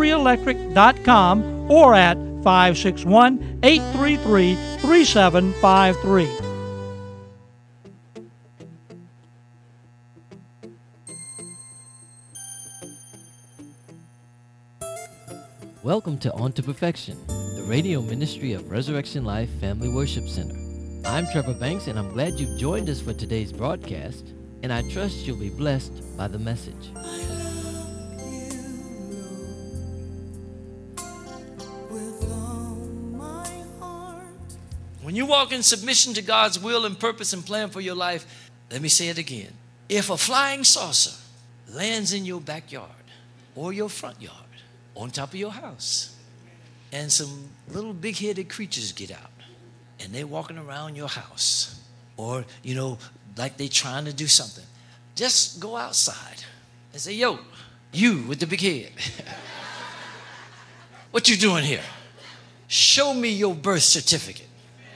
victoryelectric.com or at 561-833-3753. Welcome to On to Perfection, the radio ministry of Resurrection Life Family Worship Center. I'm Trevor Banks, and I'm glad you've joined us for today's broadcast, and I trust you'll be blessed by the message. When you walk in submission to God's will and purpose and plan for your life, let me say it again. If a flying saucer lands in your backyard or your front yard, on top of your house, and some little big-headed creatures get out, and they're walking around your house, or, like they're trying to do something, just go outside and say, yo, you with the big head, what you doing here? Show me your birth certificate.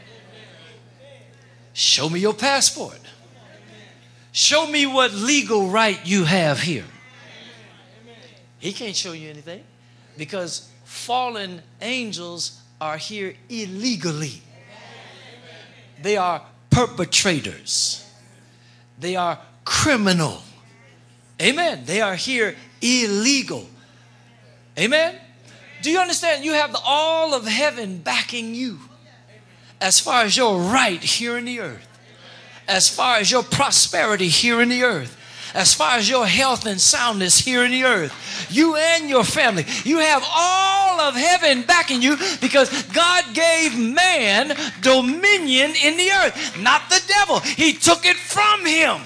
Show me your passport. Show me what legal right you have here. He can't show you anything because fallen angels are here illegally. They are perpetrators. They are criminal. Amen. They are here illegal. Amen. Do you understand? You have all of heaven backing you as far as your right here in the earth, as far as your prosperity here in the earth, as far as your health and soundness here in the earth, you and your family. You have all of heaven backing you because God gave man dominion in the earth, not the devil. He took it from him.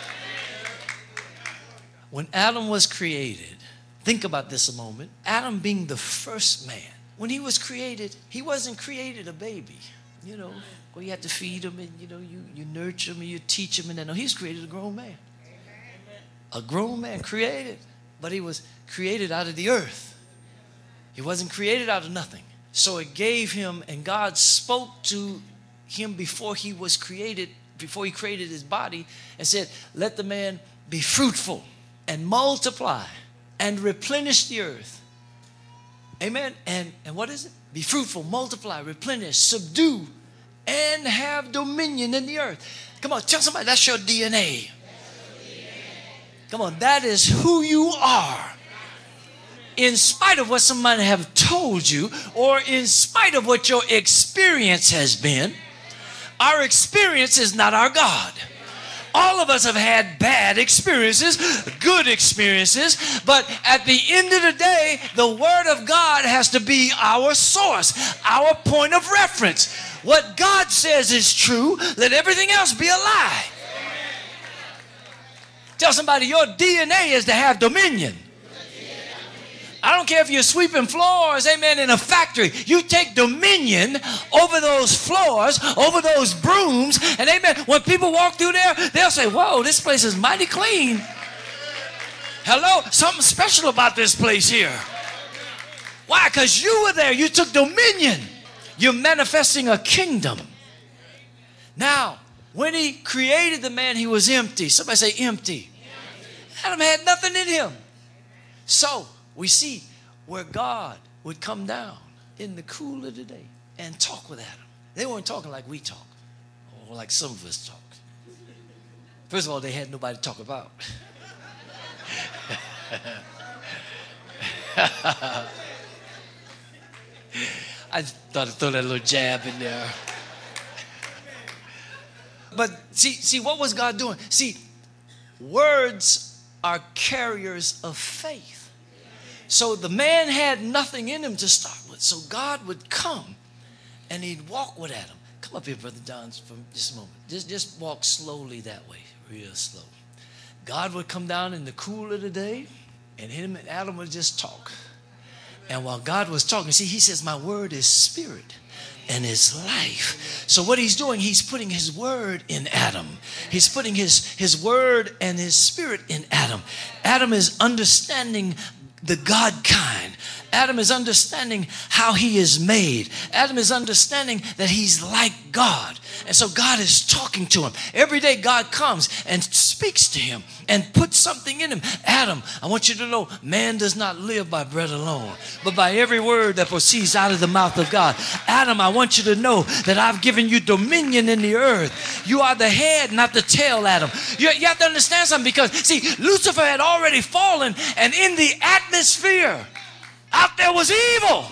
When Adam was created, think about this a moment. Adam being the first man. When he was created, he wasn't created a baby. Where you have to feed him and, you nurture him and you teach him. And then, no, he's created a grown man. A grown man created, but he was created out of the earth. He wasn't created out of nothing. So it gave him, and God spoke to him before he was created, before he created his body, and said, let the man be fruitful and multiply and replenish the earth. Amen. And what is it? Be fruitful, multiply, replenish, subdue, and have dominion in the earth. Come on, tell somebody that's your DNA. Come on, that is who you are. In spite of what somebody have told you, or in spite of what your experience has been, our experience is not our God. All of us have had bad experiences, good experiences, but at the end of the day, the Word of God has to be our source, our point of reference. What God says is true, let everything else be a lie. Tell somebody your DNA is to have dominion. I don't care if you're sweeping floors, amen, in a factory. You take dominion over those floors, over those brooms, and amen, when people walk through there, they'll say, whoa, this place is mighty clean. Hello, something special about this place here. Why? Because you were there. You took dominion. You're manifesting a kingdom. Now, when he created the man, he was empty. Somebody say empty. Adam had nothing in him. So, we see where God would come down in the cool of the day and talk with Adam. They weren't talking like we talk, or like some of us talk. First of all, they had nobody to talk about. I thought I'd throw that little jab in there. But see, what was God doing? See, words are carriers of faith. So the man had nothing in him to start with. So God would come and he'd walk with Adam. Come up here, Brother Don, for just a moment. Just walk slowly that way, real slow. God would come down in the cool of the day and him and Adam would just talk. And while God was talking, see, he says, my word is spirit and is life. So what he's doing, he's putting his word in Adam. He's putting his word and his spirit in Adam. Adam is understanding the God kind. Adam is understanding how he is made. Adam is understanding that he's like God. And so God is talking to him. Every day God comes and speaks to him and puts something in him. Adam, I want you to know, man does not live by bread alone, but by every word that proceeds out of the mouth of God. Adam, I want you to know that I've given you dominion in the earth. You are the head, not the tail, Adam. You have to understand something, because, see, Lucifer had already fallen, and in the atmosphere out there was evil.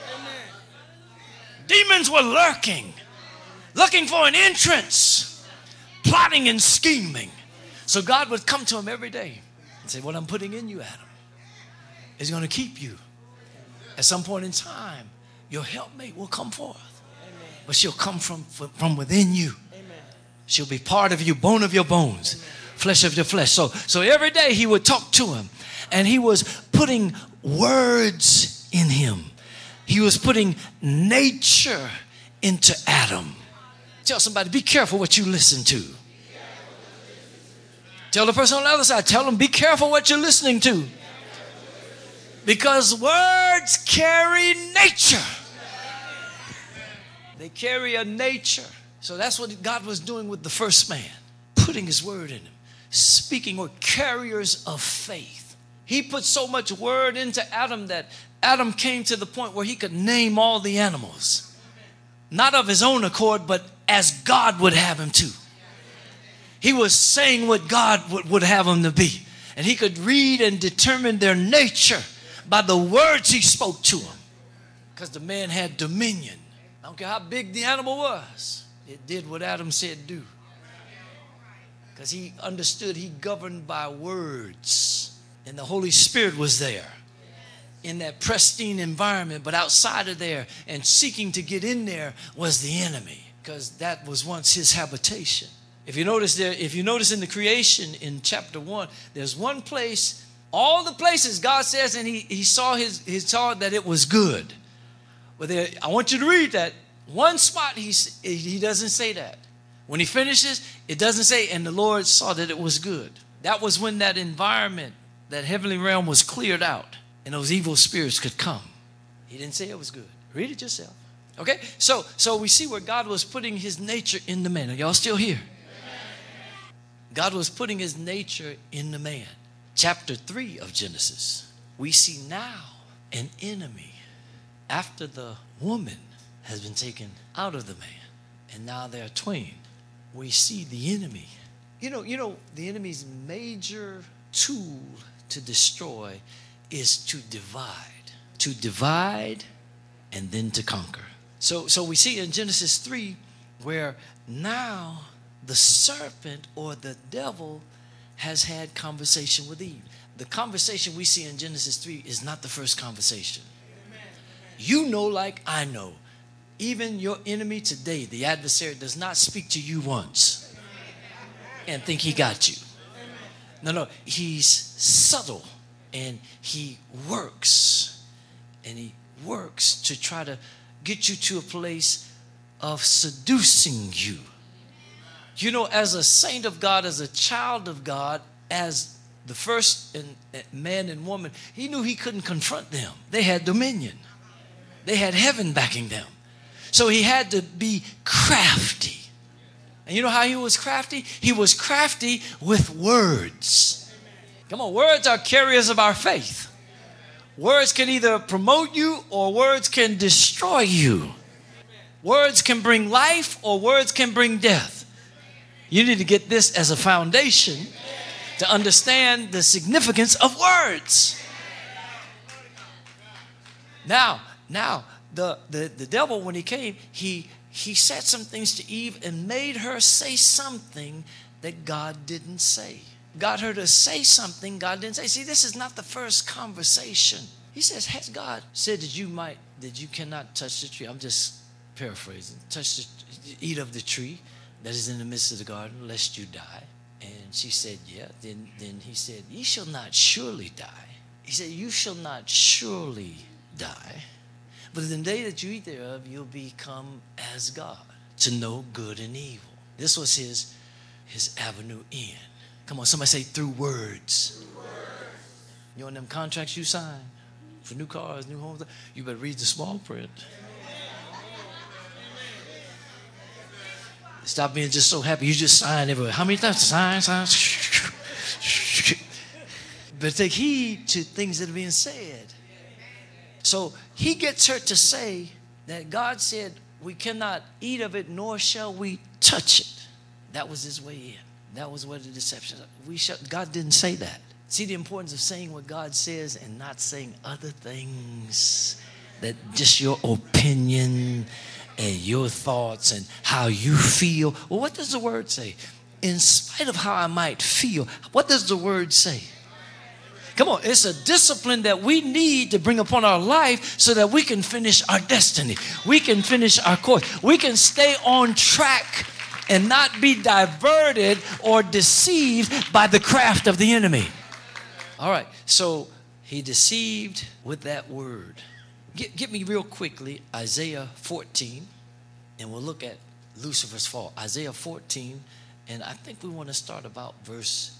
Demons were lurking, looking for an entrance, plotting and scheming. So God would come to him every day and say, what I'm putting in you, Adam, is going to keep you. At some point in time, your helpmate will come forth. But she'll come from within you. She'll be part of you, bone of your bones, flesh of your flesh. So every day he would talk to him, and he was putting words in him. He was putting nature into Adam. Tell somebody, be careful what you listen to. Tell the person on the other side, tell them, be careful what you're listening to. Because words carry nature. They carry a nature. So that's what God was doing with the first man, putting his word in him, speaking word, carriers of faith. He put so much word into Adam that Adam came to the point where he could name all the animals. Not of his own accord, but as God would have him to. He was saying what God would have him to be. And he could read and determine their nature by the words he spoke to him. Because the man had dominion. I don't care how big the animal was. It did what Adam said do. Because he understood he governed by words. And the Holy Spirit was there in that pristine environment. But outside of there and seeking to get in there was the enemy. Because that was once his habitation. If you notice in the creation in chapter 1, there's one place, all the places God says, and he saw saw that it was good. But there, I want you to read that. One spot he doesn't say that. When he finishes, it doesn't say, and the Lord saw that it was good. That was when that environment, that heavenly realm was cleared out and those evil spirits could come. He didn't say it was good. Read it yourself. Okay? So we see where God was putting his nature in the man. Are y'all still here? God was putting his nature in the man. Chapter 3 of Genesis, we see now an enemy after the woman has been taken out of the man, and now they're twain. We see the enemy. You know, the enemy's major tool to destroy is to divide and then to conquer. So we see in Genesis 3 where now the serpent or the devil has had conversation with Eve. The conversation we see in Genesis 3 is not the first conversation. You know, like I know, even your enemy today, the adversary, does not speak to you once and think he got you. No, he's subtle, and he works to try to get you to a place of seducing you. You know, as a saint of God, as a child of God, as the first man and woman, he knew he couldn't confront them. They had dominion. They had heaven backing them. So he had to be crafty. And you know how he was crafty? He was crafty with words. Come on, words are carriers of our faith. Words can either promote you or words can destroy you. Words can bring life or words can bring death. You need to get this as a foundation to understand the significance of words. Now, the devil, when he came, he said some things to Eve and made her say something that God didn't say. Got her to say something God didn't say. See, this is not the first conversation. He says, has God said that you cannot touch the tree? I'm just paraphrasing. Eat of the tree that is in the midst of the garden, lest you die. And she said, yeah. Then he said, ye shall not surely die. He said, you shall not surely die. But in the day that you eat thereof, you'll become as God, to know good and evil. This was his avenue in. Come on, somebody say, through words. You know them contracts you sign? for new cars, new homes, you better read the small print. Stop being just so happy. You just sign everywhere. How many times? Sign. But take heed to things that are being said. So he gets her to say that God said, we cannot eat of it, nor shall we touch it. That was his way in. That was where the deception. God didn't say that. See the importance of saying what God says and not saying other things that just your opinion and your thoughts and how you feel. Well, what does the word say? In spite of how I might feel, what does the word say? Come on, it's a discipline that we need to bring upon our life so that we can finish our destiny. We can finish our course. We can stay on track and not be diverted or deceived by the craft of the enemy. All right, so he deceived with that word. Get me real quickly Isaiah 14, and we'll look at Lucifer's fall. Isaiah 14, and I think we want to start about verse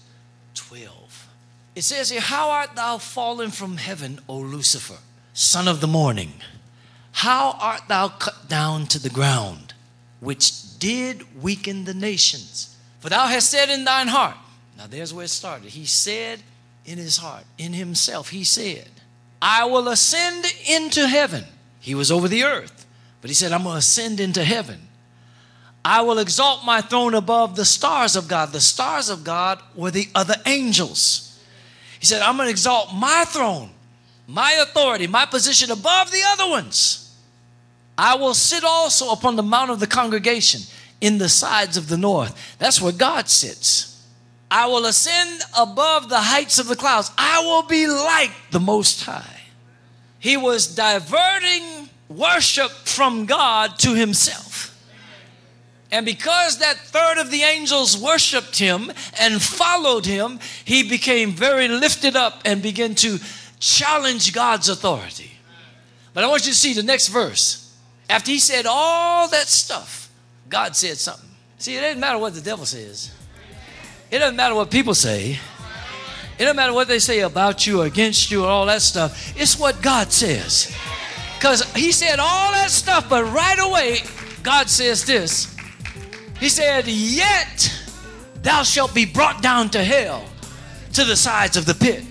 12. It says here, how art thou fallen from heaven, O Lucifer, son of the morning? How art thou cut down to the ground, which did weaken the nations? For thou hast said in thine heart. Now there's where it started. He said in his heart, in himself, he said, I will ascend into heaven. He was over the earth, but he said, I'm going to ascend into heaven. I will exalt my throne above the stars of God. The stars of God were the other angels. He said, I'm going to exalt my throne, my authority, my position above the other ones. I will sit also upon the mount of the congregation in the sides of the north. That's where God sits. I will ascend above the heights of the clouds. I will be like the Most High. He was diverting worship from God to himself. And because that third of the angels worshiped him and followed him, he became very lifted up and began to challenge God's authority. But I want you to see the next verse. After he said all that stuff, God said something. See, it doesn't matter what the devil says. It doesn't matter what people say. It doesn't matter what they say about you or against you or all that stuff. It's what God says. Because he said all that stuff, but right away, God says this. He said, yet thou shalt be brought down to hell, to the sides of the pit.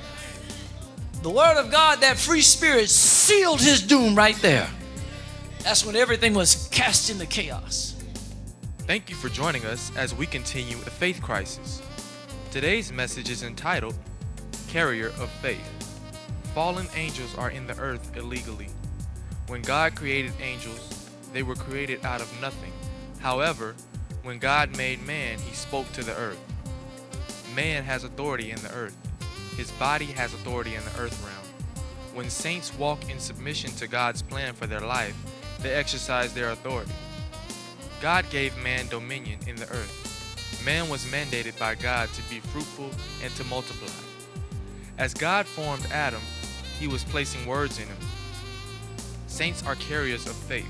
The word of God, that free spirit, sealed his doom right there. That's when everything was cast into chaos. Thank you for joining us as we continue a faith crisis. Today's message is entitled, Carrier of Faith. Fallen angels are in the earth illegally. When God created angels, they were created out of nothing. However, when God made man, he spoke to the earth. Man has authority in the earth. His body has authority in the earth realm. When saints walk in submission to God's plan for their life, they exercise their authority. God gave man dominion in the earth. Man was mandated by God to be fruitful and to multiply. As God formed Adam, he was placing words in him. Saints are carriers of faith.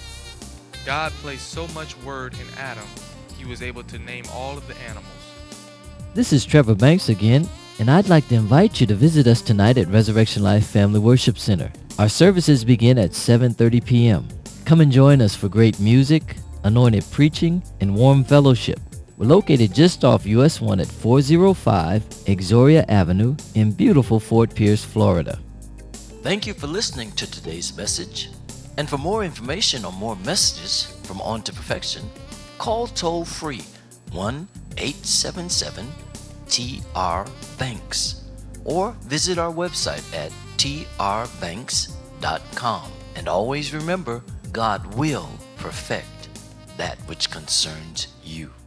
God placed so much word in Adam, he was able to name all of the animals. This is Trevor Banks again, and I'd like to invite you to visit us tonight at Resurrection Life Family Worship Center. Our services begin at 7:30 p.m. Come and join us for great music, anointed preaching, and warm fellowship. We're located just off US 1 at 405 Exoria Avenue in beautiful Fort Pierce, Florida. Thank you for listening to today's message. And for more information or more messages from On to Perfection, call toll free 1-877-TR-BANKS or visit our website at trbanks.com. And always remember, God will perfect that which concerns you.